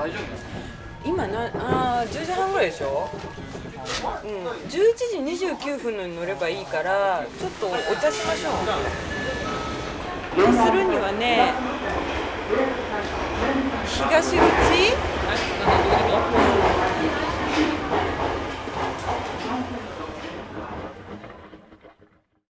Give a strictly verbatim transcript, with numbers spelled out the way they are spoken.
今なあじゅうじはんぐらいでしょ。うん、じゅういちじにじゅうきゅうふんのに乗ればいいからちょっとお茶しましょう。そうするにはね東口